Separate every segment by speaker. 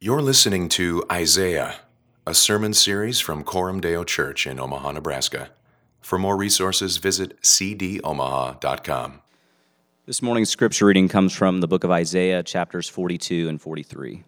Speaker 1: You're listening to Isaiah, a sermon series from Coram Deo Church in Omaha, Nebraska. For more resources, visit cdomaha.com.
Speaker 2: This morning's scripture reading comes from the book of Isaiah, chapters 42 and 43.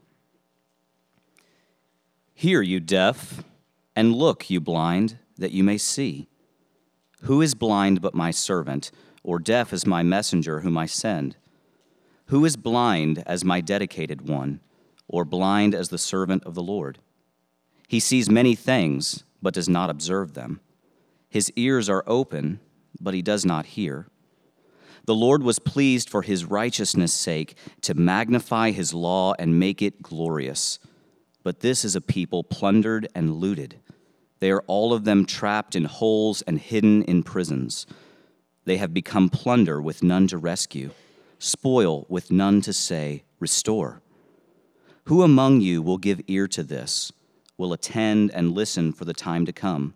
Speaker 2: Hear, you deaf, and look, you blind, that you may see. Who is blind but my servant, or deaf as my messenger whom I send? Who is blind as my dedicated one, or blind as the servant of the Lord? He sees many things, but does not observe them. His ears are open, but he does not hear. The Lord was pleased for his righteousness' sake to magnify his law and make it glorious. But this is a people plundered and looted. They are all of them trapped in holes and hidden in prisons. They have become plunder with none to rescue, spoil with none to say, restore. Who among you will give ear to this, will attend and listen for the time to come?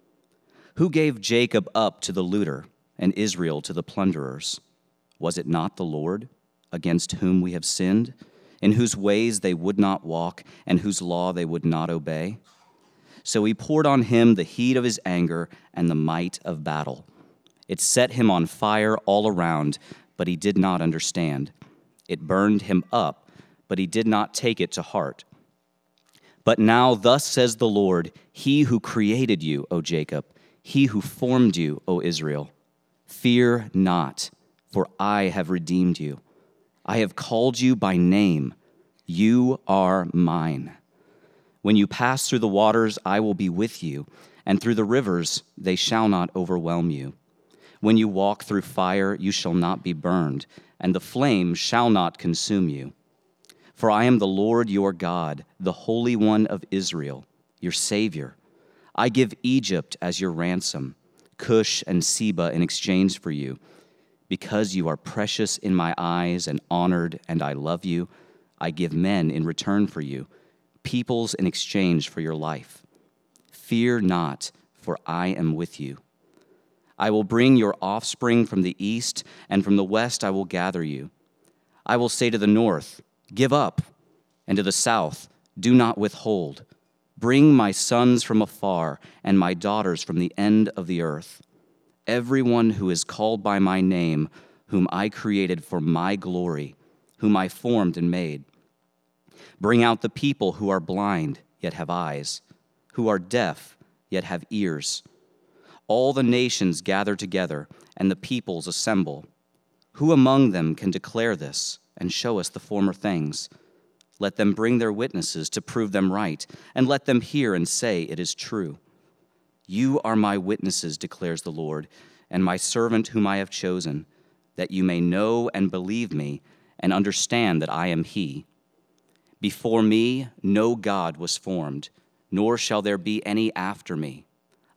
Speaker 2: Who gave Jacob up to the looter and Israel to the plunderers? Was it not the Lord, against whom we have sinned, in whose ways they would not walk, and whose law they would not obey? So he poured on him the heat of his anger and the might of battle. It set him on fire all around, but he did not understand. It burned him up, but he did not take it to heart. But now thus says the Lord, he who created you, O Jacob, he who formed you, O Israel. Fear not, for I have redeemed you. I have called you by name. You are mine. When you pass through the waters, I will be with you, and through the rivers, they shall not overwhelm you. When you walk through fire, you shall not be burned, and the flame shall not consume you. For I am the Lord your God, the Holy One of Israel, your Savior. I give Egypt as your ransom, Cush and Seba in exchange for you. Because you are precious in my eyes and honored, and I love you, I give men in return for you, peoples in exchange for your life. Fear not, for I am with you. I will bring your offspring from the east, and from the west I will gather you. I will say to the north, give up, and to the south, do not withhold. Bring my sons from afar, and my daughters from the end of the earth. Everyone who is called by my name, whom I created for my glory, whom I formed and made. Bring out the people who are blind, yet have eyes, who are deaf, yet have ears. All the nations gather together, and the peoples assemble. Who among them can declare this and show us the former things? Let them bring their witnesses to prove them right, and let them hear and say it is true. You are my witnesses, declares the Lord, and my servant whom I have chosen, that you may know and believe me and understand that I am he. Before me no God was formed, nor shall there be any after me.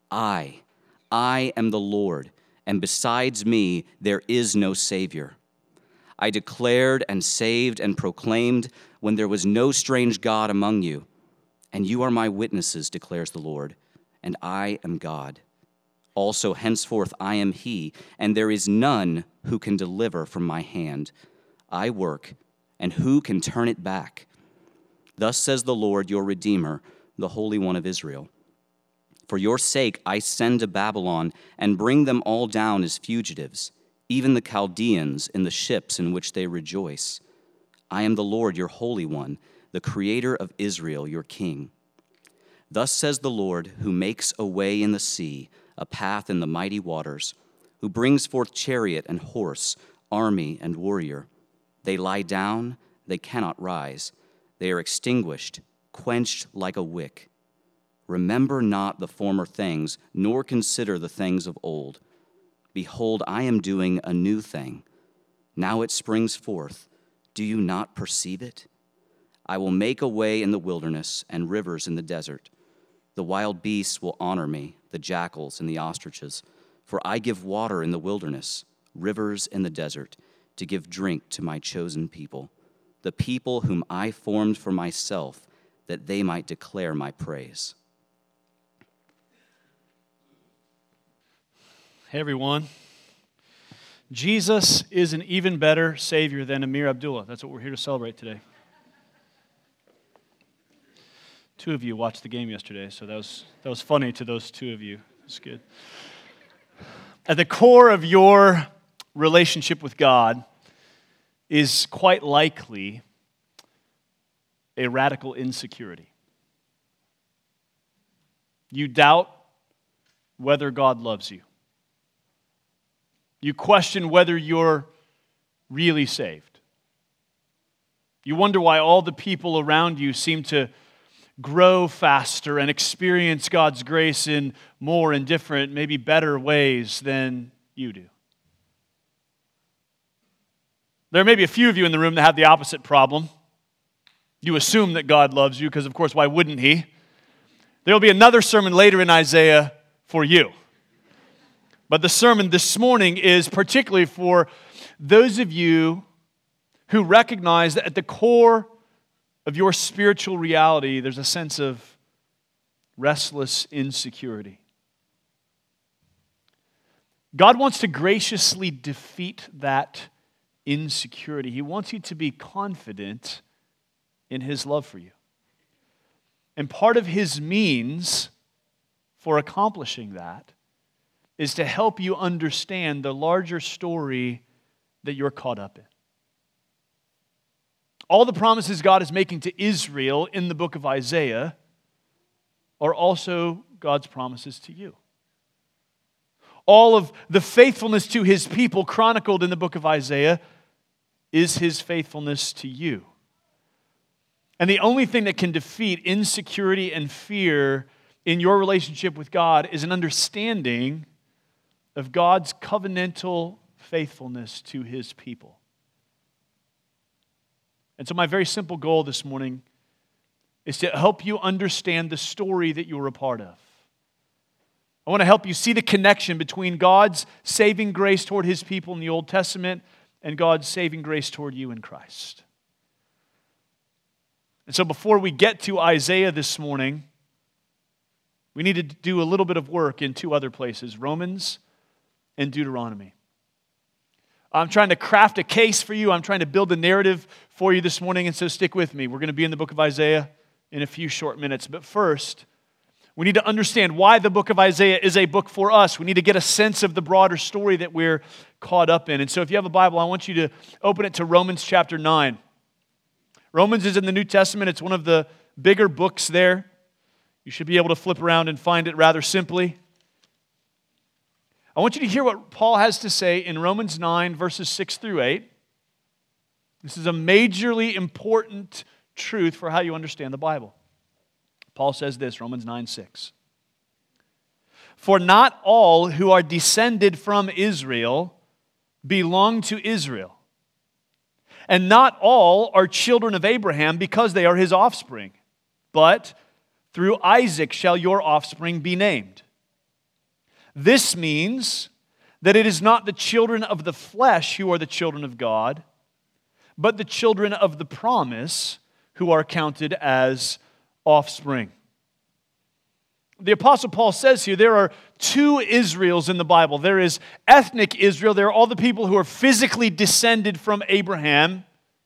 Speaker 2: I am the Lord, and besides me there is no Savior. I declared and saved and proclaimed when there was no strange God among you. And you are my witnesses, declares the Lord, and I am God. Also henceforth I am he, and there is none who can deliver from my hand. I work, and who can turn it back? Thus says the Lord, your Redeemer, the Holy One of Israel. For your sake I send to Babylon and bring them all down as fugitives, even the Chaldeans in the ships in which they rejoice. I am the Lord, your Holy One, the Creator of Israel, your King. Thus says the Lord, who makes a way in the sea, a path in the mighty waters, who brings forth chariot and horse, army and warrior. They lie down, they cannot rise. They are extinguished, quenched like a wick. Remember not the former things, nor consider the things of old. Behold, I am doing a new thing. Now it springs forth. Do you not perceive it? I will make a way in the wilderness and rivers in the desert. The wild beasts will honor me, the jackals and the ostriches, for I give water in the wilderness, rivers in the desert, to give drink to my chosen people, the people whom I formed for myself, that they might declare my praise.
Speaker 3: Hey everyone. Jesus is an even better Savior than Amir Abdullah. That's what we're here to celebrate today. Two of you watched the game yesterday, so that was funny to those two of you. That's good. At the core of your relationship with God is quite likely a radical insecurity. You doubt whether God loves you. You question whether you're really saved. You wonder why all the people around you seem to grow faster and experience God's grace in more and different, maybe better ways than you do. There may be a few of you in the room that have the opposite problem. You assume that God loves you because, of course, why wouldn't He? There will be another sermon later in Isaiah for you. But the sermon this morning is particularly for those of you who recognize that at the core of your spiritual reality, there's a sense of restless insecurity. God wants to graciously defeat that insecurity. He wants you to be confident in His love for you. And part of His means for accomplishing that is to help you understand the larger story that you're caught up in. All the promises God is making to Israel in the book of Isaiah are also God's promises to you. All of the faithfulness to His people chronicled in the book of Isaiah is His faithfulness to you. And the only thing that can defeat insecurity and fear in your relationship with God is an understanding of God's covenantal faithfulness to His people. And so my very simple goal this morning is to help you understand the story that you're a part of. I want to help you see the connection between God's saving grace toward His people in the Old Testament and God's saving grace toward you in Christ. And so before we get to Isaiah this morning, we need to do a little bit of work in two other places, Romans and Deuteronomy. I'm trying to craft a case for you. I'm trying to build a narrative for you this morning, and so stick with me. We're going to be in the book of Isaiah in a few short minutes. But first, we need to understand why the book of Isaiah is a book for us. We need to get a sense of the broader story that we're caught up in. And so if you have a Bible, I want you to open it to Romans chapter 9. Romans is in the New Testament. It's one of the bigger books there. You should be able to flip around and find it rather simply. I want you to hear what Paul has to say in Romans 9, verses 6 through 8. This is a majorly important truth for how you understand the Bible. Paul says this, Romans 9, 6. For not all who are descended from Israel belong to Israel, and not all are children of Abraham because they are his offspring, but through Isaac shall your offspring be named. This means that it is not the children of the flesh who are the children of God, but the children of the promise who are counted as offspring. The Apostle Paul says here there are two Israels in the Bible. There is ethnic Israel. There are all the people who are physically descended from Abraham.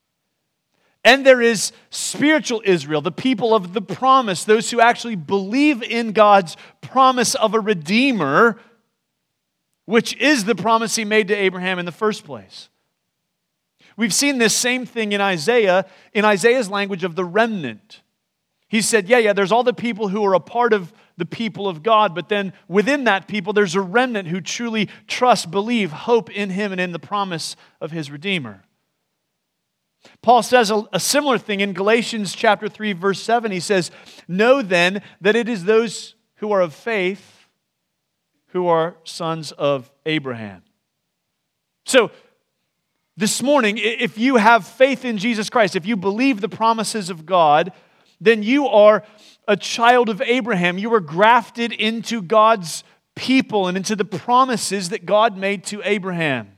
Speaker 3: And there is spiritual Israel, the people of the promise, those who actually believe in God's promise of a Redeemer, which is the promise He made to Abraham in the first place. We've seen this same thing in Isaiah's language of the remnant. He said, there's all the people who are a part of the people of God, but then within that people, there's a remnant who truly trust, believe, hope in Him and in the promise of His Redeemer. Paul says a similar thing in Galatians chapter 3, verse 7. He says, know then that it is those who are of faith who are sons of Abraham. So, this morning, if you have faith in Jesus Christ, if you believe the promises of God, then you are a child of Abraham. You were grafted into God's people and into the promises that God made to Abraham.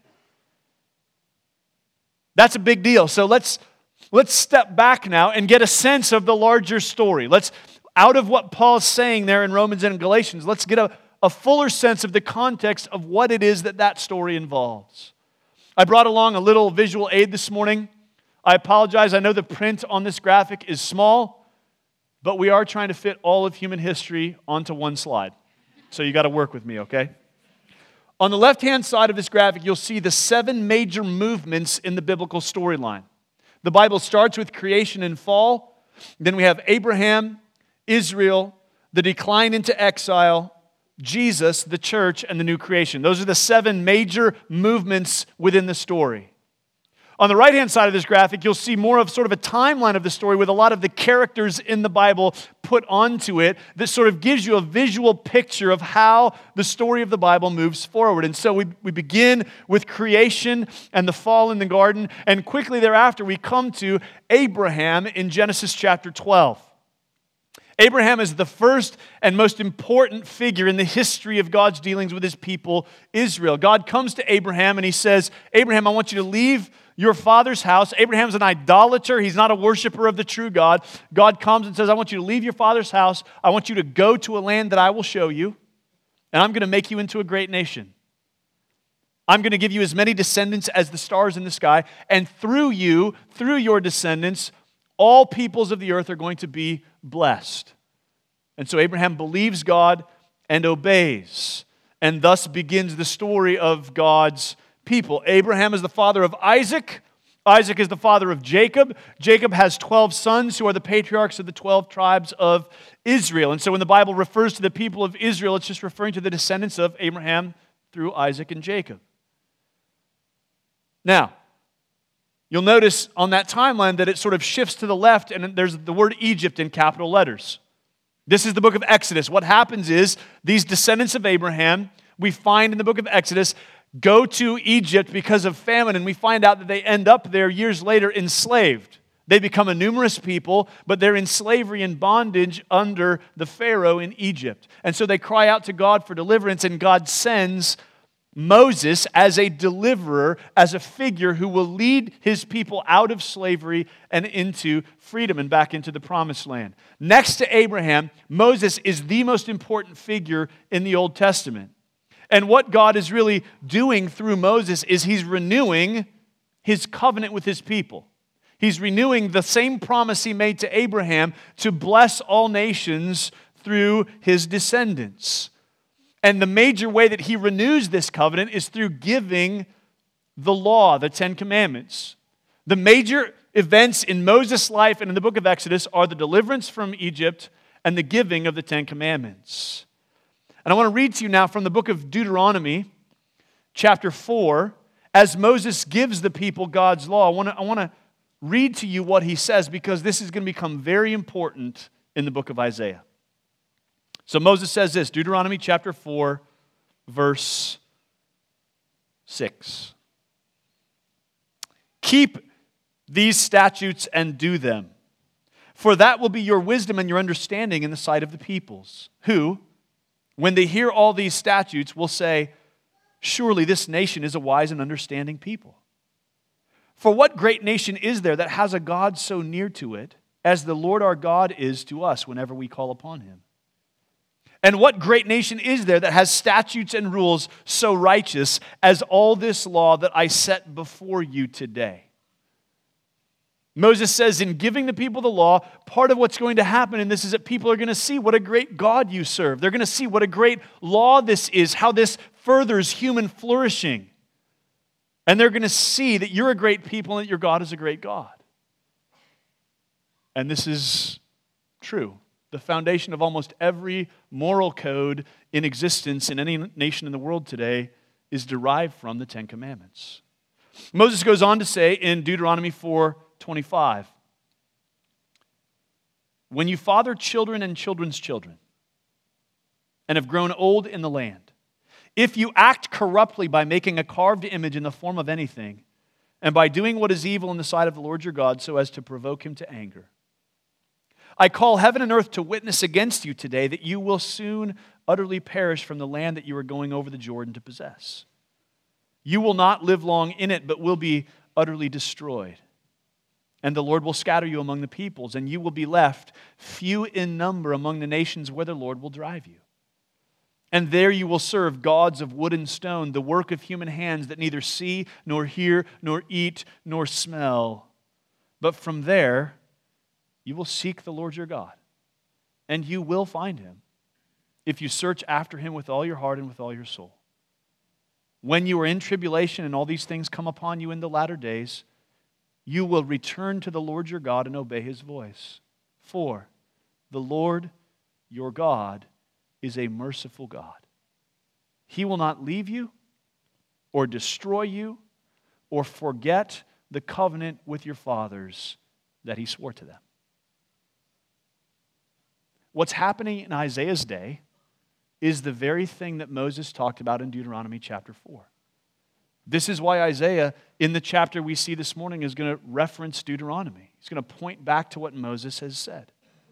Speaker 3: That's a big deal. So let's step back now and get a sense of the larger story. Out of what Paul's saying there in Romans and Galatians, let's get a fuller sense of the context of what it is that story involves. I brought along a little visual aid this morning. I apologize. I know the print on this graphic is small. but we are trying to fit all of human history onto one slide. So you got to work with me, okay? On the left-hand side of this graphic, you'll see the 7 major movements in the biblical storyline. The Bible starts with creation and fall. Then we have Abraham, Israel, the decline into exile, Jesus, the church, and the new creation. Those are the 7 major movements within the story. On the right-hand side of this graphic, you'll see more of sort of a timeline of the story with a lot of the characters in the Bible put onto it that sort of gives you a visual picture of how the story of the Bible moves forward. And so we begin with creation and the fall in the garden, and quickly thereafter we come to Abraham in Genesis chapter 12. Abraham is the first and most important figure in the history of God's dealings with his people, Israel. God comes to Abraham and he says, Abraham, I want you to leave your father's house. Abraham's an idolater. He's not a worshiper of the true God. God comes and says, I want you to leave your father's house. I want you to go to a land that I will show you, and I'm going to make you into a great nation. I'm going to give you as many descendants as the stars in the sky, and through you, through your descendants, all peoples of the earth are going to be blessed. And so Abraham believes God and obeys, and thus begins the story of God's people. Abraham is the father of Isaac. Isaac is the father of Jacob. Jacob has 12 sons who are the patriarchs of the 12 tribes of Israel. And so when the Bible refers to the people of Israel, it's just referring to the descendants of Abraham through Isaac and Jacob. Now, you'll notice on that timeline that it sort of shifts to the left, and there's the word Egypt in capital letters. This is the book of Exodus. What happens is these descendants of Abraham, we find in the book of Exodus, go to Egypt because of famine, and we find out that they end up there years later enslaved. They become a numerous people, but they're in slavery and bondage under the Pharaoh in Egypt. And so they cry out to God for deliverance, and God sends Moses as a deliverer, as a figure who will lead his people out of slavery and into freedom and back into the promised land. Next to Abraham, Moses is the most important figure in the Old Testament. And what God is really doing through Moses is he's renewing his covenant with his people. He's renewing the same promise he made to Abraham to bless all nations through his descendants. And the major way that he renews this covenant is through giving the law, the 10 Commandments. The major events in Moses' life and in the book of Exodus are the deliverance from Egypt and the giving of the 10 Commandments. And I want to read to you now from the book of Deuteronomy, chapter 4, as Moses gives the people God's law. I want to read to you what he says, because this is going to become very important in the book of Isaiah. So Moses says this, Deuteronomy chapter 4, verse 6. Keep these statutes and do them, for that will be your wisdom and your understanding in the sight of the peoples, who, when they hear all these statutes, will say, surely this nation is a wise and understanding people. For what great nation is there that has a God so near to it as the Lord our God is to us whenever we call upon him? And what great nation is there that has statutes and rules so righteous as all this law that I set before you today? Moses says in giving the people the law, part of what's going to happen in this is that people are going to see what a great God you serve. They're going to see what a great law this is, how this furthers human flourishing. And they're going to see that you're a great people and that your God is a great God. And this is true. The foundation of almost every moral code in existence in any nation in the world today is derived from the 10 Commandments. Moses goes on to say in Deuteronomy 4:25, when you father children and children's children and have grown old in the land, if you act corruptly by making a carved image in the form of anything, and by doing what is evil in the sight of the Lord your God so as to provoke him to anger, I call heaven and earth to witness against you today that you will soon utterly perish from the land that you are going over the Jordan to possess. You will not live long in it, but will be utterly destroyed. And the Lord will scatter you among the peoples, and you will be left few in number among the nations where the Lord will drive you. And there you will serve gods of wood and stone, the work of human hands that neither see, nor hear, nor eat, nor smell. But from there you will seek the Lord your God. and you will find him if you search after him with all your heart and with all your soul. When you are in tribulation and all these things come upon you in the latter days, you will return to the Lord your God and obey his voice. For the Lord your God is a merciful God. He will not leave you or destroy you or forget the covenant with your fathers that he swore to them. What's happening in Isaiah's day is the very thing that Moses talked about in Deuteronomy chapter 4. This is why Isaiah, in the chapter we see this morning, is going to reference Deuteronomy. He's going to point back to what Moses has said.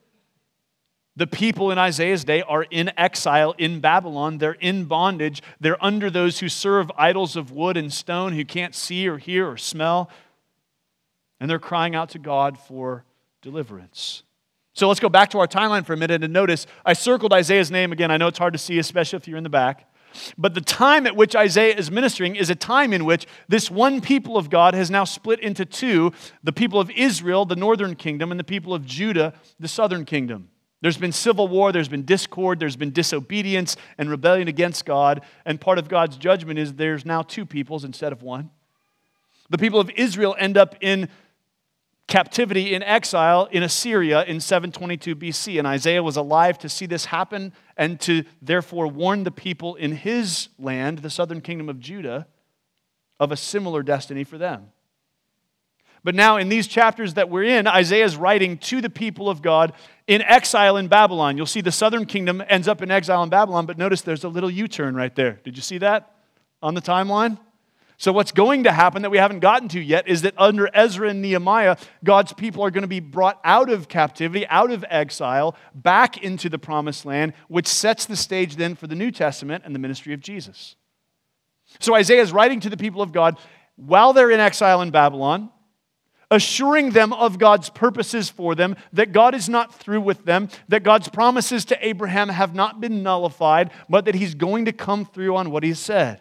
Speaker 3: The people in Isaiah's day are in exile in Babylon. They're in bondage. They're under those who serve idols of wood and stone who can't see or hear or smell. And they're crying out to God for deliverance. So let's go back to our timeline for a minute and notice I circled Isaiah's name again. I know it's hard to see, especially if you're in the back. But the time at which Isaiah is ministering is a time in which this one people of God has now split into two, the people of Israel, the northern kingdom, and the people of Judah, the southern kingdom. There's been civil war, there's been discord, there's been disobedience and rebellion against God, and part of God's judgment is there's now two peoples instead of one. The people of Israel end up in captivity, in exile in Assyria in 722 BC, and Isaiah was alive to see this happen and to therefore warn the people in his land, the southern kingdom of Judah, of a similar destiny for them. But now in these chapters that we're in, Isaiah is writing to the people of God in exile in Babylon. You'll see the southern kingdom ends up in exile in Babylon, but notice there's a little U-turn right there. Did you see that on the timeline? So what's going to happen that we haven't gotten to yet is that under Ezra and Nehemiah, God's people are going to be brought out of captivity, out of exile, back into the promised land, which sets the stage then for the New Testament and the ministry of Jesus. So Isaiah is writing to the people of God while they're in exile in Babylon, assuring them of God's purposes for them, that God is not through with them, that God's promises to Abraham have not been nullified, but that he's going to come through on what he said.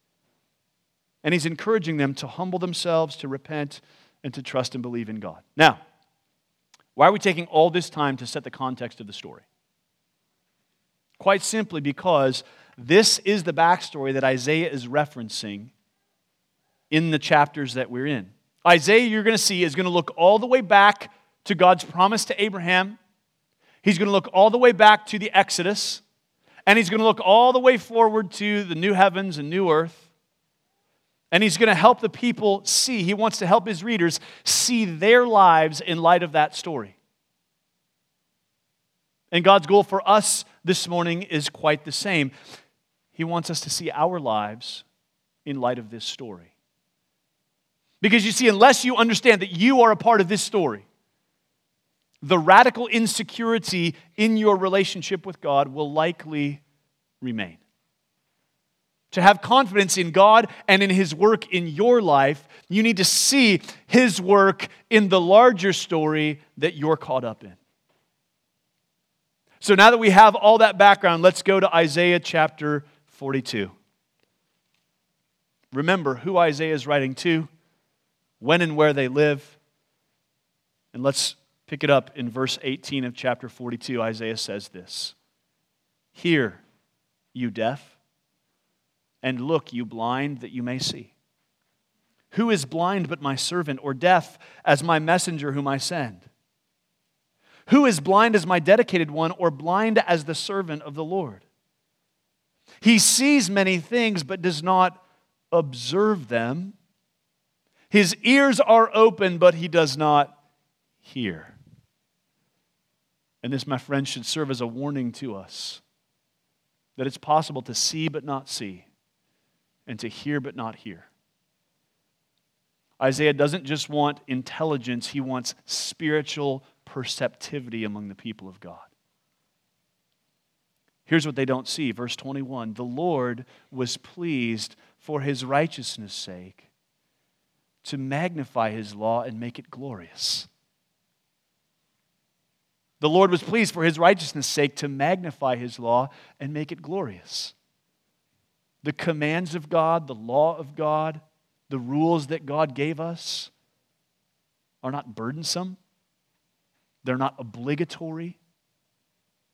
Speaker 3: And he's encouraging them to humble themselves, to repent, and to trust and believe in God. Now, why are we taking all this time to set the context of the story? Quite simply because this is the backstory that Isaiah is referencing in the chapters that we're in. Isaiah, you're going to see, is going to look all the way back to God's promise to Abraham. He's going to look all the way back to the Exodus. And he's going to look all the way forward to the new heavens and new earth. And he's going to help the people see, he wants to help his readers see their lives in light of that story. And God's goal for us this morning is quite the same. He wants us to see our lives in light of this story. Because you see, unless you understand that you are a part of this story, the radical insecurity in your relationship with God will likely remain. To have confidence in God and in his work in your life, you need to see his work in the larger story that you're caught up in. So now that we have all that background, let's go to Isaiah chapter 42. Remember who Isaiah is writing to, when and where they live. And let's pick it up in verse 18 of chapter 42. Isaiah says this: "Hear, you deaf, and look, you blind, that you may see. Who is blind but my servant, or deaf as my messenger whom I send? Who is blind as my dedicated one, or blind as the servant of the Lord? He sees many things but does not observe them. His ears are open, but he does not hear." And this, my friends, should serve as a warning to us that it's possible to see but not see, and to hear but not hear. Isaiah doesn't just want intelligence, he wants spiritual perceptivity among the people of God. Here's what they don't see, verse 21. "The Lord was pleased for his righteousness' sake to magnify his law and make it glorious." The Lord was pleased for his righteousness' sake to magnify his law and make it glorious. The commands of God, the law of God, the rules that God gave us are not burdensome. They're not obligatory.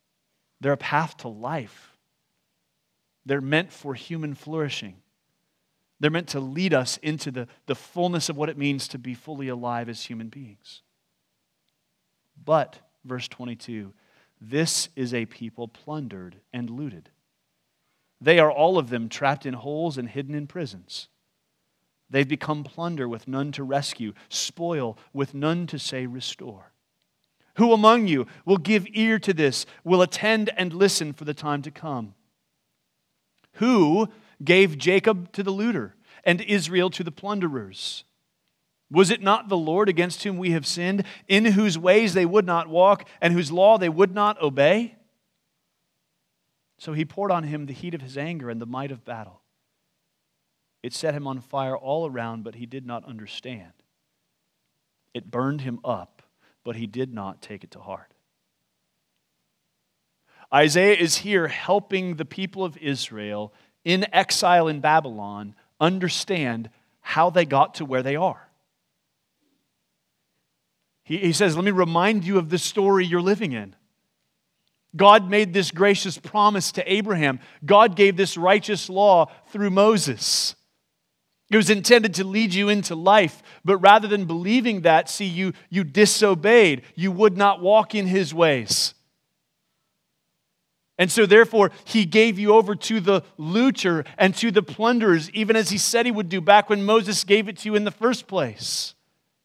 Speaker 3: They're a path to life. They're meant for human flourishing. They're meant to lead us into the fullness of what it means to be fully alive as human beings. But, verse 22, this is a people plundered and looted. They are all of them trapped in holes and hidden in prisons. They've become plunder with none to rescue, spoil with none to say restore. Who among you will give ear to this, will attend and listen for the time to come? Who gave Jacob to the looter and Israel to the plunderers? Was it not the Lord against whom we have sinned, in whose ways they would not walk, and whose law they would not obey? So he poured on him the heat of his anger and the might of battle. It set him on fire all around, but he did not understand. It burned him up, but he did not take it to heart. Isaiah is here helping the people of Israel in exile in Babylon understand how they got to where they are. He says, let me remind you of the story you're living in. God made this gracious promise to Abraham. God gave this righteous law through Moses. It was intended to lead you into life, but rather than believing that, see, you disobeyed. You would not walk in His ways. And so therefore, He gave you over to the looter and to the plunderers, even as He said He would do back when Moses gave it to you in the first place.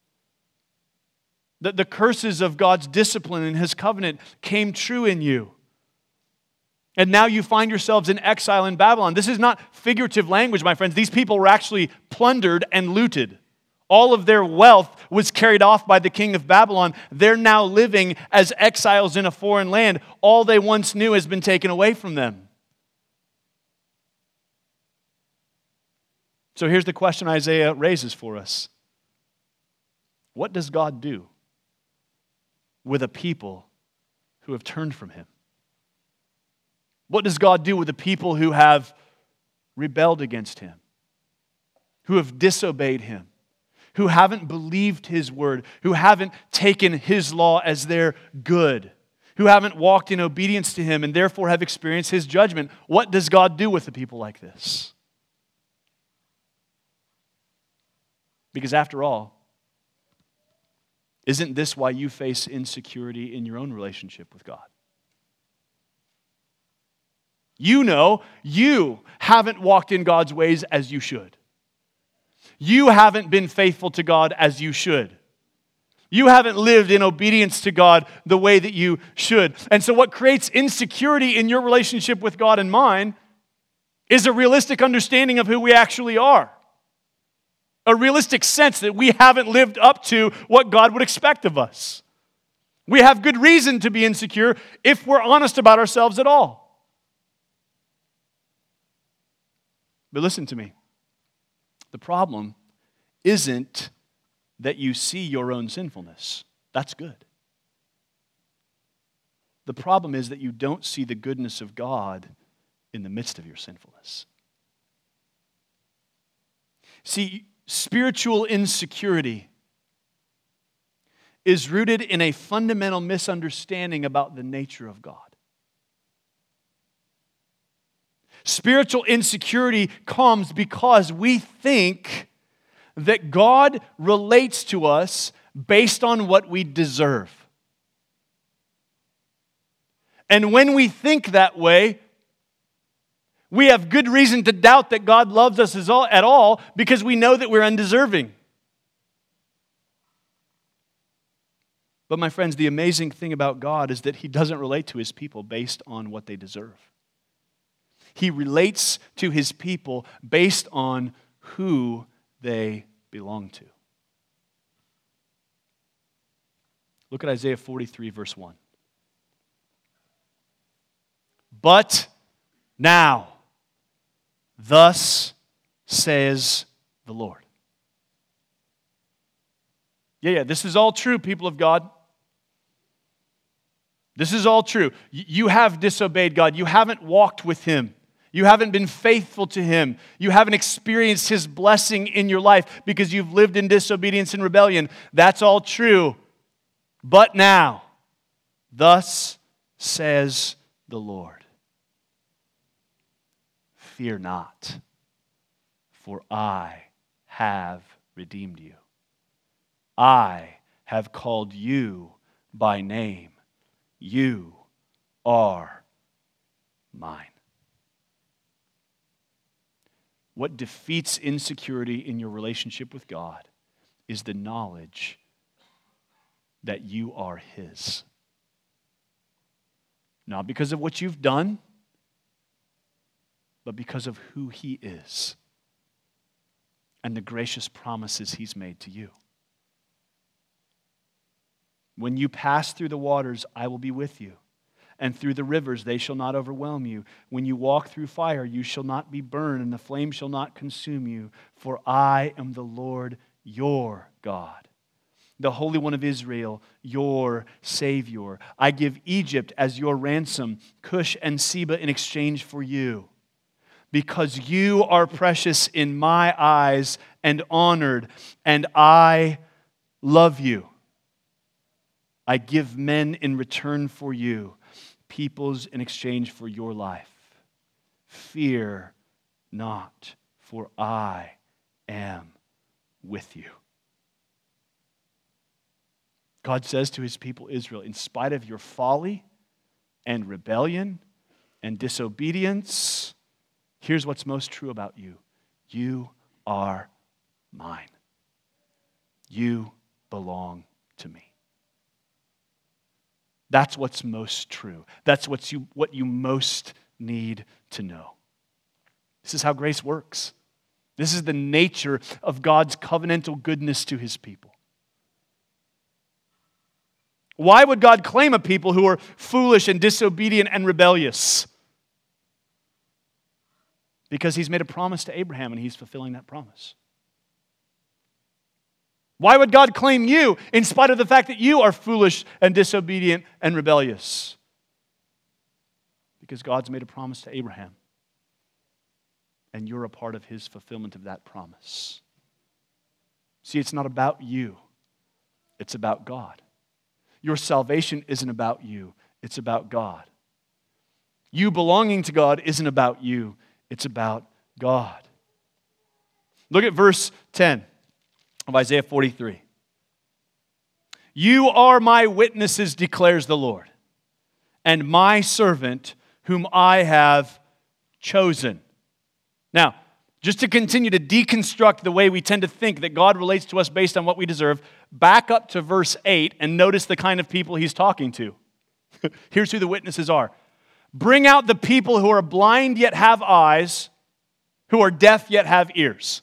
Speaker 3: The curses of God's discipline and His covenant came true in you. And now you find yourselves in exile in Babylon. This is not figurative language, my friends. These people were actually plundered and looted. All of their wealth was carried off by the king of Babylon. They're now living as exiles in a foreign land. All they once knew has been taken away from them. So here's the question Isaiah raises for us. What does God do with a people who have turned from Him? What does God do with the people who have rebelled against Him, who have disobeyed Him, who haven't believed His word, who haven't taken His law as their good, who haven't walked in obedience to Him and therefore have experienced His judgment? What does God do with the people like this? Because after all, isn't this why you face insecurity in your own relationship with God? You know you haven't walked in God's ways as you should. You haven't been faithful to God as you should. You haven't lived in obedience to God the way that you should. And so what creates insecurity in your relationship with God and mine is a realistic understanding of who we actually are. A realistic sense that we haven't lived up to what God would expect of us. We have good reason to be insecure if we're honest about ourselves at all. But listen to me. The problem isn't that you see your own sinfulness. That's good. The problem is that you don't see the goodness of God in the midst of your sinfulness. See, spiritual insecurity is rooted in a fundamental misunderstanding about the nature of God. Spiritual insecurity comes because we think that God relates to us based on what we deserve. And when we think that way, we have good reason to doubt that God loves us at all because we know that we're undeserving. But my friends, the amazing thing about God is that He doesn't relate to His people based on what they deserve. He relates to His people based on who they belong to. Look at Isaiah 43, verse 1. But now, thus says the Lord. Yeah, this is all true, people of God. This is all true. You have disobeyed God. You haven't walked with Him. You haven't been faithful to Him. You haven't experienced His blessing in your life because you've lived in disobedience and rebellion. That's all true. But now, thus says the Lord. Fear not, for I have redeemed you. I have called you by name. You are mine. What defeats insecurity in your relationship with God is the knowledge that you are His. Not because of what you've done, but because of who He is and the gracious promises He's made to you. When you pass through the waters, I will be with you. And through the rivers, they shall not overwhelm you. When you walk through fire, you shall not be burned, and the flame shall not consume you. For I am the Lord your God, the Holy One of Israel, your Savior. I give Egypt as your ransom, Cush and Seba in exchange for you. Because you are precious in my eyes and honored, and I love you. I give men in return for you, peoples in exchange for your life. Fear not, for I am with you. God says to His people Israel, in spite of your folly and rebellion and disobedience, here's what's most true about you. You are mine. You belong to me. That's what's most true. That's what you most need to know. This is how grace works. This is the nature of God's covenantal goodness to His people. Why would God claim a people who are foolish and disobedient and rebellious? Because He's made a promise to Abraham and He's fulfilling that promise. Why would God claim you in spite of the fact that you are foolish and disobedient and rebellious? Because God's made a promise to Abraham. And you're a part of His fulfillment of that promise. See, it's not about you. It's about God. Your salvation isn't about you. It's about God. You belonging to God isn't about you. It's about God. Look at verse 10 of Isaiah 43. You are my witnesses, declares the Lord, and my servant whom I have chosen. Now, just to continue to deconstruct the way we tend to think that God relates to us based on what we deserve, back up to verse 8 and notice the kind of people He's talking to. Here's who the witnesses are. Bring out the people who are blind yet have eyes, who are deaf yet have ears.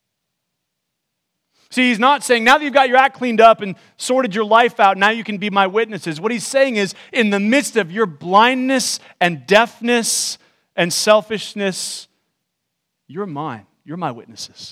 Speaker 3: See, He's not saying, now that you've got your act cleaned up and sorted your life out, now you can be my witnesses. What He's saying is, in the midst of your blindness and deafness and selfishness, you're mine. You're my witnesses.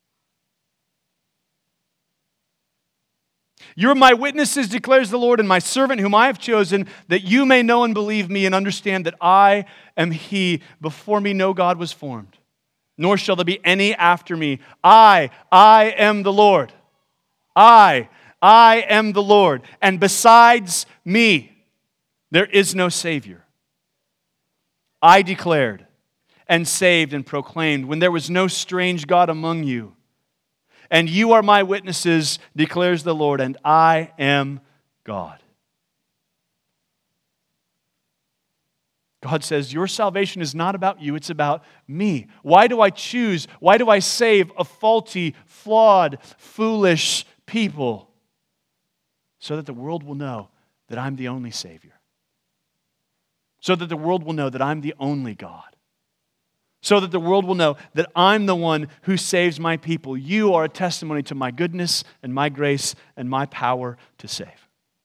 Speaker 3: You're my witnesses, declares the Lord, and my servant whom I have chosen, that you may know and believe me and understand that I am He. Before me no God was formed, nor shall there be any after me. I am the Lord. I am the Lord. And besides me, there is no Savior. I declared and saved and proclaimed when there was no strange God among you. And you are my witnesses, declares the Lord, and I am God. God says, your salvation is not about you, it's about me. Why do I choose? Why do I save a faulty, flawed, foolish people? So that the world will know that I'm the only Savior. So that the world will know that I'm the only God. So that the world will know that I'm the one who saves my people. You are a testimony to my goodness and my grace and my power to save.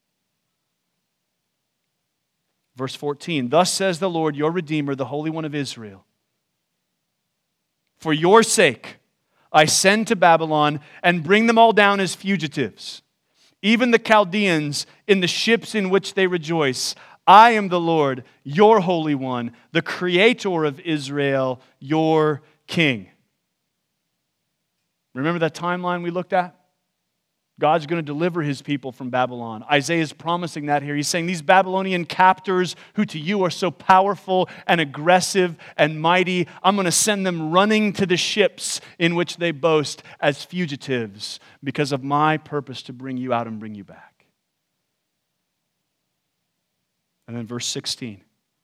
Speaker 3: Verse 14, thus says the Lord, your Redeemer, the Holy One of Israel. For your sake, I send to Babylon and bring them all down as fugitives, even the Chaldeans in the ships in which they rejoice. I am the Lord, your Holy One, the Creator of Israel, your King. Remember that timeline we looked at? God's going to deliver his people from Babylon. Isaiah is promising that here. He's saying these Babylonian captors who to you are so powerful and aggressive and mighty, I'm going to send them running to the ships in which they boast as fugitives because of my purpose to bring you out and bring you back. And then verse 16.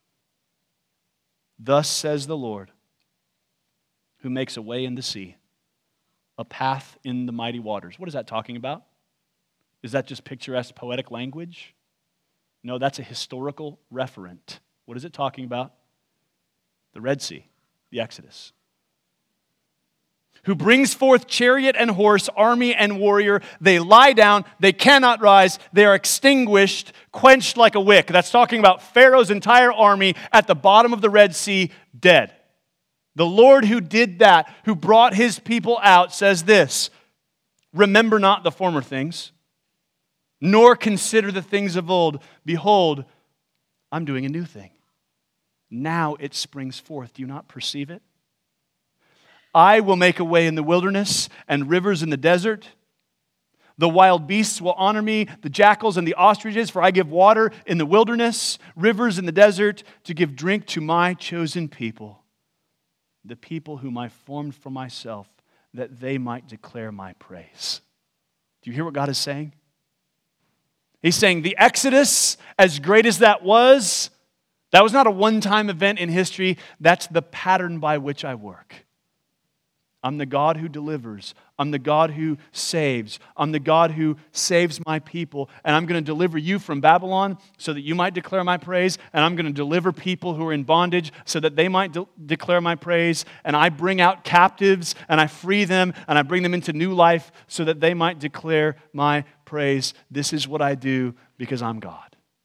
Speaker 3: Thus says the Lord, who makes a way in the sea, a path in the mighty waters. What is that talking about? Is that just picturesque, poetic language? No, that's a historical referent. What is it talking about? The Red Sea, the Exodus. Who brings forth chariot and horse, army and warrior. They lie down, they cannot rise, they are extinguished, quenched like a wick. That's talking about Pharaoh's entire army at the bottom of the Red Sea, dead. The Lord who did that, who brought his people out, says this, remember not the former things, nor consider the things of old. Behold, I'm doing a new thing. Now it springs forth. Do you not perceive it? I will make a way in the wilderness and rivers in the desert. The wild beasts will honor me, the jackals and the ostriches, for I give water in the wilderness, rivers in the desert, to give drink to my chosen people. The people whom I formed for myself, that they might declare my praise. Do you hear what God is saying? He's saying the Exodus, as great as that was not a one-time event in history. That's the pattern by which I work. I'm the God who delivers. I'm the God who saves. I'm the God who saves my people. And I'm going to deliver you from Babylon so that you might declare my praise. And I'm going to deliver people who are in bondage so that they might declare my praise. And I bring out captives and I free them and I bring them into new life so that they might declare my praise. This is what I do because I'm God.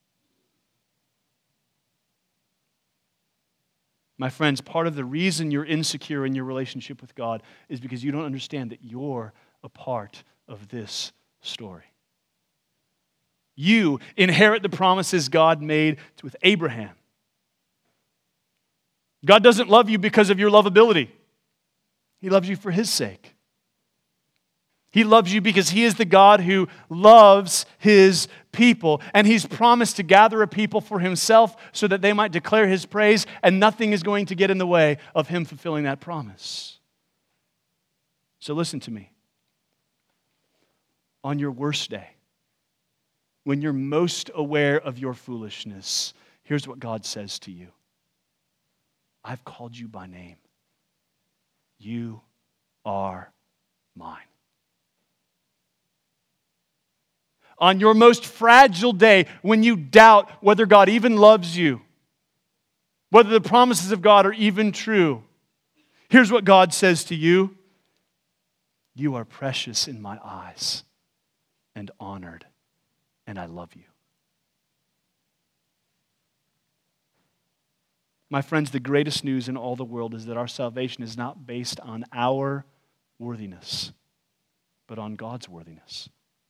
Speaker 3: My friends, part of the reason you're insecure in your relationship with God is because you don't understand that you're a part of this story. You inherit the promises God made with Abraham. God doesn't love you because of your lovability. He loves you for his sake. He loves you because he is the God who loves his people. And he's promised to gather a people for himself so that they might declare his praise, and nothing is going to get in the way of him fulfilling that promise. So listen to me. On your worst day, when you're most aware of your foolishness, here's what God says to you. I've called you by name. You are mine. On your most fragile day, when you doubt whether God even loves you, whether the promises of God are even true, here's what God says to you. You are precious in my eyes and honored, and I love you. My friends, the greatest news in all the world is that our salvation is not based on our worthiness, but on God's worthiness.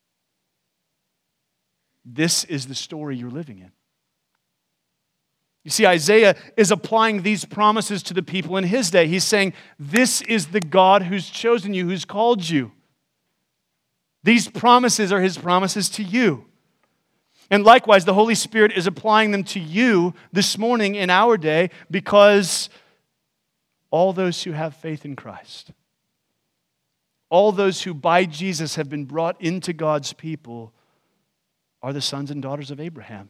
Speaker 3: This is the story you're living in. You see, Isaiah is applying these promises to the people in his day. He's saying, this is the God who's chosen you, who's called you. These promises are his promises to you. And likewise, the Holy Spirit is applying them to you this morning in our day because all those who have faith in Christ, all those who by Jesus have been brought into God's people, are the sons and daughters of Abraham.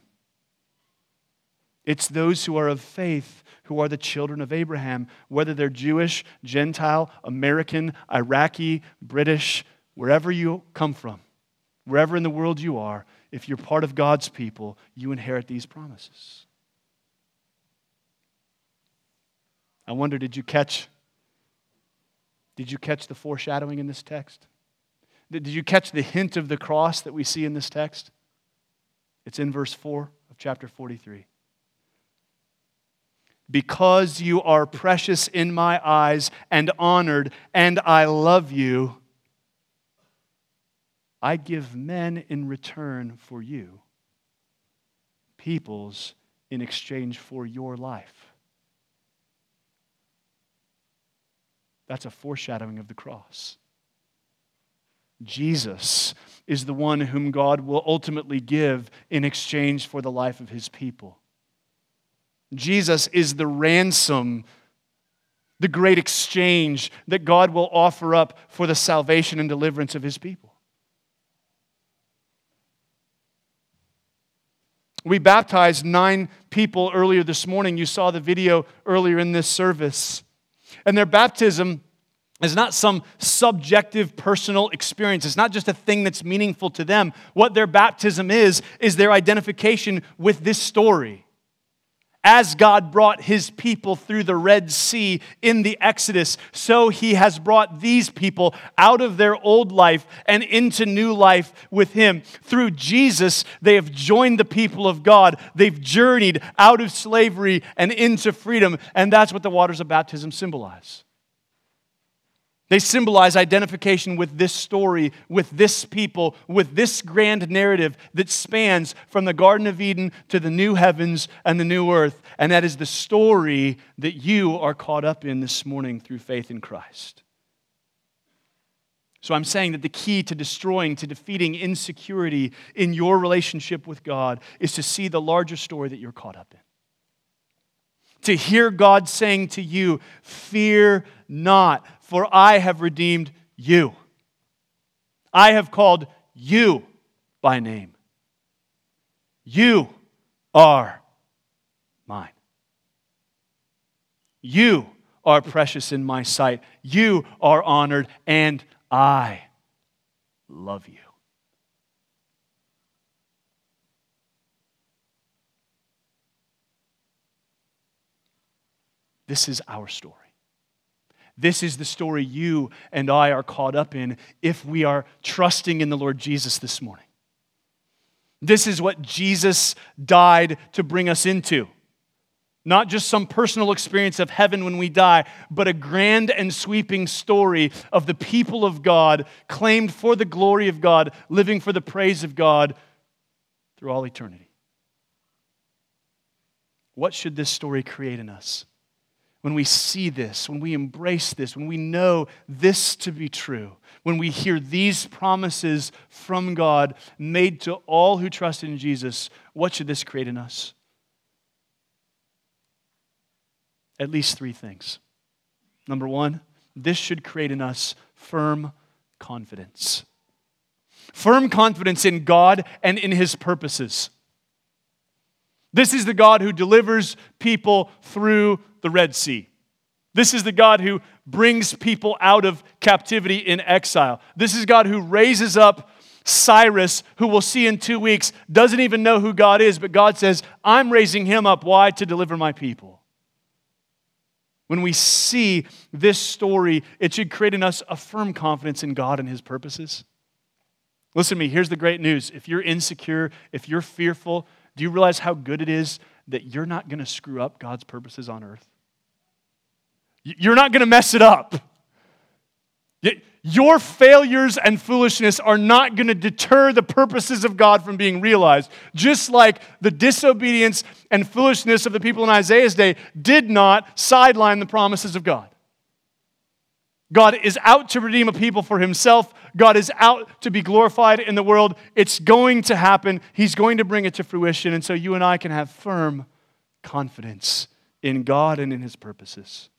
Speaker 3: It's those who are of faith who are the children of Abraham, whether they're Jewish, Gentile, American, Iraqi, British, wherever you come from, wherever in the world you are, if you're part of God's people, you inherit these promises. I wonder, did you catch the foreshadowing in this text? Did you catch the hint of the cross that we see in this text? It's in verse 4 of chapter 43. Because you are precious in my eyes and honored, and I love you, I give men in return for you, peoples in exchange for your life. That's a foreshadowing of the cross. Jesus is the one whom God will ultimately give in exchange for the life of his people. Jesus is the ransom, the great exchange that God will offer up for the salvation and deliverance of his people. We baptized 9 people earlier this morning. You saw the video earlier in this service. And their baptism is not some subjective personal experience. It's not just a thing that's meaningful to them. What their baptism is their identification with this story. As God brought his people through the Red Sea in the Exodus, so he has brought these people out of their old life and into new life with him. Through Jesus, they have joined the people of God. They've journeyed out of slavery and into freedom, and that's what the waters of baptism symbolize. They symbolize identification with this story, with this people, with this grand narrative that spans from the Garden of Eden to the new heavens and the new earth. And that is the story that you are caught up in this morning through faith in Christ. So I'm saying that the key to destroying, to defeating insecurity in your relationship with God is to see the larger story that you're caught up in. To hear God saying to you, "Fear not, for I have redeemed you. I have called you by name. You are mine. You are precious in my sight. You are honored, and I love you." This is our story. This is the story you and I are caught up in if we are trusting in the Lord Jesus this morning. This is what Jesus died to bring us into. Not just some personal experience of heaven when we die, but a grand and sweeping story of the people of God, claimed for the glory of God, living for the praise of God through all eternity. What should this story create in us? When we see this, when we embrace this, when we know this to be true, when we hear these promises from God made to all who trust in Jesus, what should this create in us? At least 3 things. Number 1, this should create in us firm confidence. Firm confidence in God and in his purposes. This is the God who delivers people through the Red Sea. This is the God who brings people out of captivity in exile. This is God who raises up Cyrus, who we'll see in 2 weeks, doesn't even know who God is, but God says, "I'm raising him up." Why? To deliver my people. When we see this story, it should create in us a firm confidence in God and his purposes. Listen to me, here's the great news. If you're insecure, if you're fearful, do you realize how good it is that you're not going to screw up God's purposes on earth? You're not going to mess it up. Your failures and foolishness are not going to deter the purposes of God from being realized. Just like the disobedience and foolishness of the people in Isaiah's day did not sideline the promises of God. God is out to redeem a people for himself. God is out to be glorified in the world. It's going to happen. He's going to bring it to fruition. And so you and I can have firm confidence in God and in his purposes.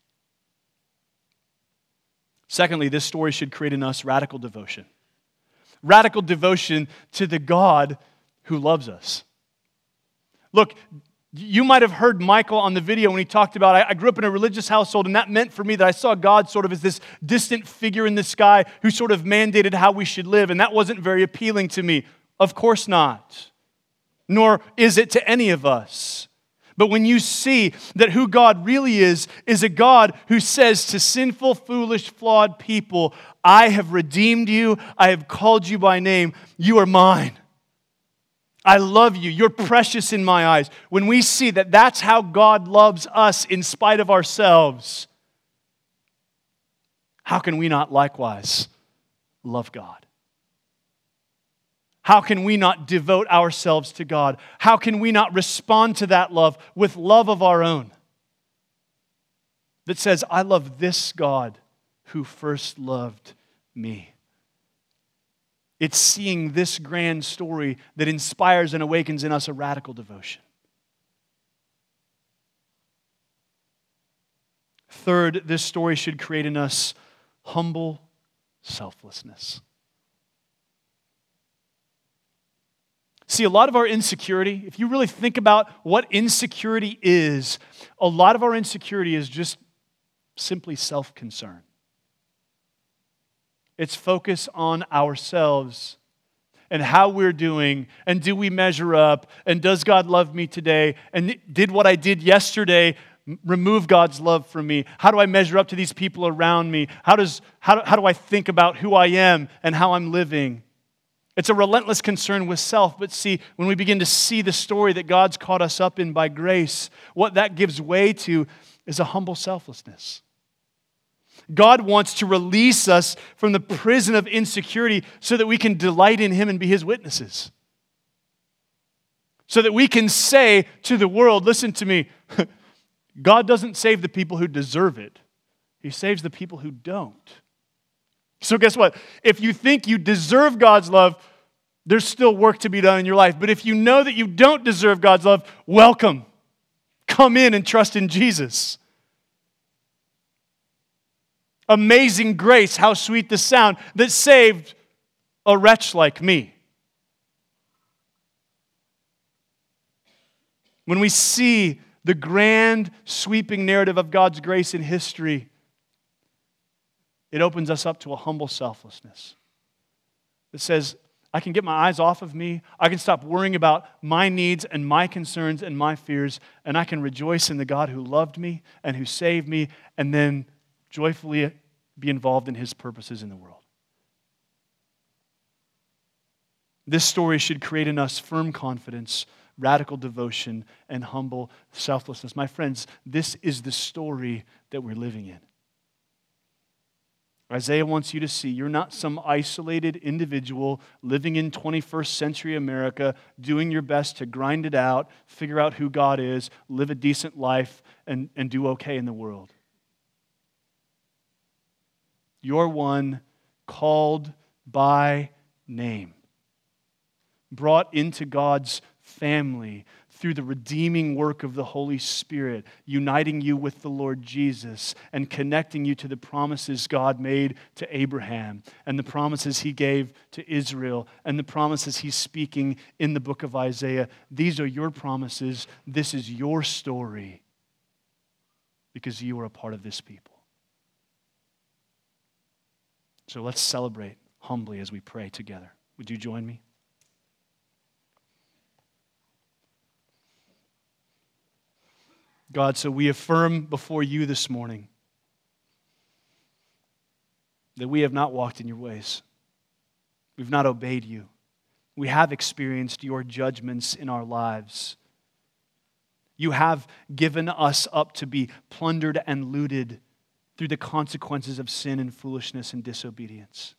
Speaker 3: Secondly, this story should create in us radical devotion. Radical devotion to the God who loves us. Look, you might have heard Michael on the video when he talked about, I grew up in a religious household, and that meant for me that I saw God sort of as this distant figure in the sky who sort of mandated how we should live, and that wasn't very appealing to me. Of course not. Nor is it to any of us. But when you see that who God really is a God who says to sinful, foolish, flawed people, "I have redeemed you, I have called you by name, you are mine. I love you, you're precious in my eyes." When we see that that's how God loves us in spite of ourselves, how can we not likewise love God? How can we not devote ourselves to God? How can we not respond to that love with love of our own that says, "I love this God who first loved me"? It's seeing this grand story that inspires and awakens in us a radical devotion. Third, this story should create in us humble selflessness. See, a lot of our insecurity, if you really think about what insecurity is, a lot of our insecurity is just simply self-concern. It's focus on ourselves and how we're doing, and do we measure up, and does God love me today, and did what I did yesterday remove God's love from me? How do I measure up to these people around me? How do I think about who I am and how I'm living? It's a relentless concern with self. But see, when we begin to see the story that God's caught us up in by grace, what that gives way to is a humble selflessness. God wants to release us from the prison of insecurity so that we can delight in Him and be His witnesses. So that we can say to the world, listen to me, God doesn't save the people who deserve it. He saves the people who don't. So guess what? If you think you deserve God's love, there's still work to be done in your life. But if you know that you don't deserve God's love, welcome. Come in and trust in Jesus. Amazing grace, how sweet the sound that saved a wretch like me. When we see the grand, sweeping narrative of God's grace in history, it opens us up to a humble selflessness that says, I can get my eyes off of me, I can stop worrying about my needs and my concerns and my fears, and I can rejoice in the God who loved me and who saved me, and then joyfully be involved in His purposes in the world. This story should create in us firm confidence, radical devotion, and humble selflessness. My friends, this is the story that we're living in. Isaiah wants you to see you're not some isolated individual living in 21st century America, doing your best to grind it out, figure out who God is, live a decent life, and do okay in the world. You're one called by name, brought into God's family through the redeeming work of the Holy Spirit, uniting you with the Lord Jesus and connecting you to the promises God made to Abraham and the promises He gave to Israel and the promises He's speaking in the book of Isaiah. These are your promises. This is your story because you are a part of this people. So let's celebrate humbly as we pray together. Would you join me? God, so we affirm before you this morning that we have not walked in your ways. We've not obeyed you. We have experienced your judgments in our lives. You have given us up to be plundered and looted through the consequences of sin and foolishness and disobedience.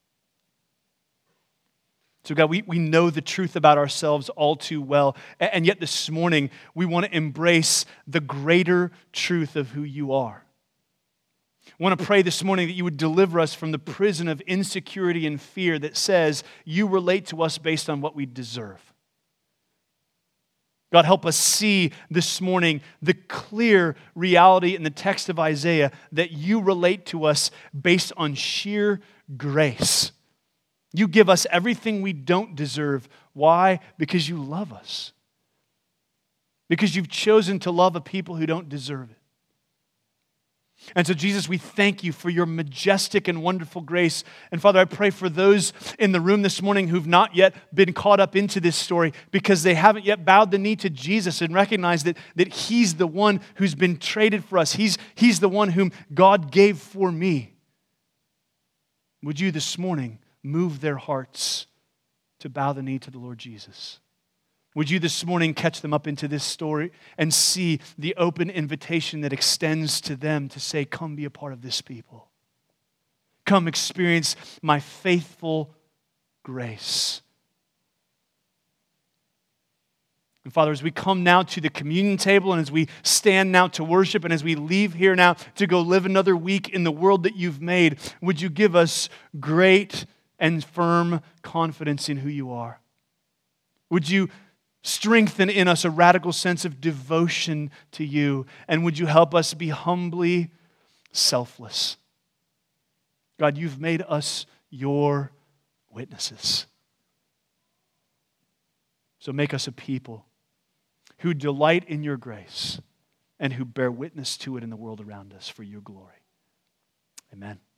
Speaker 3: So God, we know the truth about ourselves all too well, and yet this morning we want to embrace the greater truth of who you are. I want to pray this morning that you would deliver us from the prison of insecurity and fear that says you relate to us based on what we deserve. God, help us see this morning the clear reality in the text of Isaiah that you relate to us based on sheer grace. You give us everything we don't deserve. Why? Because you love us. Because you've chosen to love a people who don't deserve it. And so, Jesus, we thank you for your majestic and wonderful grace. And Father, I pray for those in the room this morning who've not yet been caught up into this story because they haven't yet bowed the knee to Jesus and recognized that He's the one who's been traded for us. He's the one whom God gave for me. Would you this morning move their hearts to bow the knee to the Lord Jesus? Would you this morning catch them up into this story and see the open invitation that extends to them to say, come be a part of this people. Come experience my faithful grace. And Father, as we come now to the communion table and as we stand now to worship and as we leave here now to go live another week in the world that you've made, would you give us great and firm confidence in who you are. Would you strengthen in us a radical sense of devotion to you? And would you help us be humbly selfless? God, you've made us your witnesses. So make us a people who delight in your grace and who bear witness to it in the world around us for your glory. Amen.